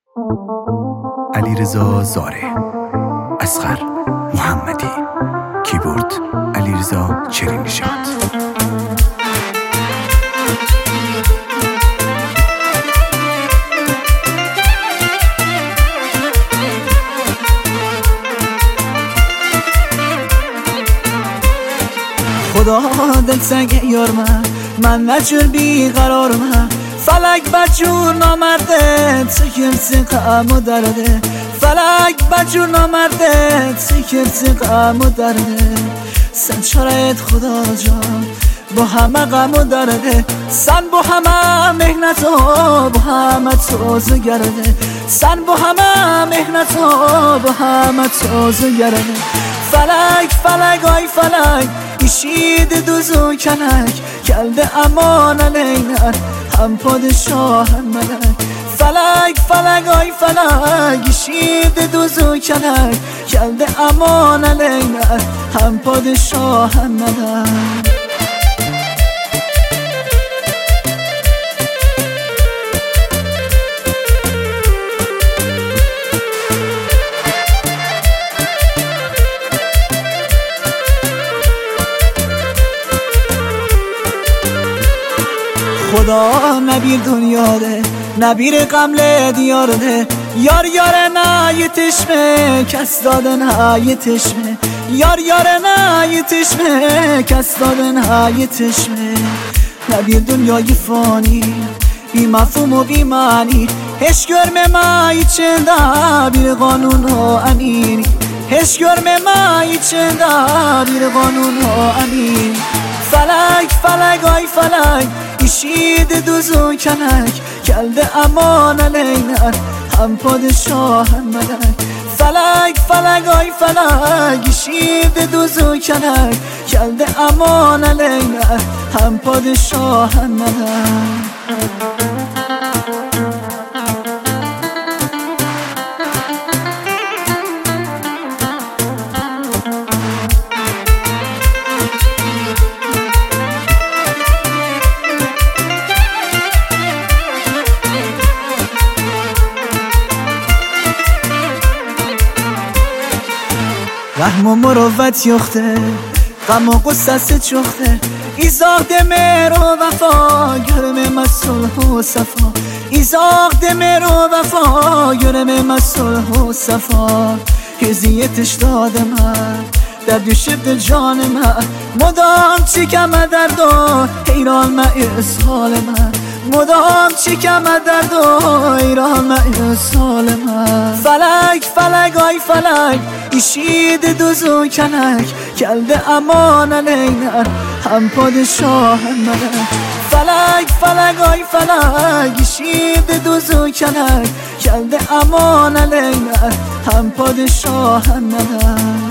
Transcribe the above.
علیرضا زاره، اصغر محمدی، کیبورد علیرضا چرینژاد. خدا دلتنگ یار من نجور بیقرار من، فلک بجور نامرده تکرت غم و درده، فلک بجور نامرده تکرت غم و درده. سن شرایط خدا جان با همه غم و درده، سن با همه مهنت و با همه تازه گرده، سن با همه مهنت و با همه تازه گرده. فلک فلک آی فلک ایشید دوزو کنک، کلده امان علینر هم پادشاه هم ملک. فلک فلک آی فلک ایشید دوزو کنک، کلده امان علینر هم پادشاه هم ملک. خدا نبیر دنیا ده، نبیر قمل دیار ده، یار یار نه یه تشمه کس داده نه یه تشمه، یار یار نه یه تشمه کس داده نه یه تشمه. نبیر دنیای فانی بی مفهوم و بی معنی، هش گرم مایی چنده بیر قانون ها امینی، هش گرم مایی چنده بیر قانون ها امینی. فلک فلک آی فلک ایشید دوزو کنک، کلده امان علینر هم پادشاه هم ملک. فلک فلک آی فلک ایشید دوزو کنک، کلده امان علینر هم پادشاه هم ملک. رحم و مروت یخته غم و قصه چخته، ایزاق دمر و وفا گرم مسلح و صفا، ایزاق دمر و وفا گرم مسلح و صفا. هزیتش داده من در دوشب جان من، مدام چیکم درد و حیران من اسحال من، مدام چیکم درد و حیران من اسحال من. فلک فلک آی فلک ایشید دوزو کنک، کلده امان علینر هم پادشاه هم ملک. فلک فلک آی فلک ایشید دوزو کنک، کلده امان علینر هم پادشاه هم ملک.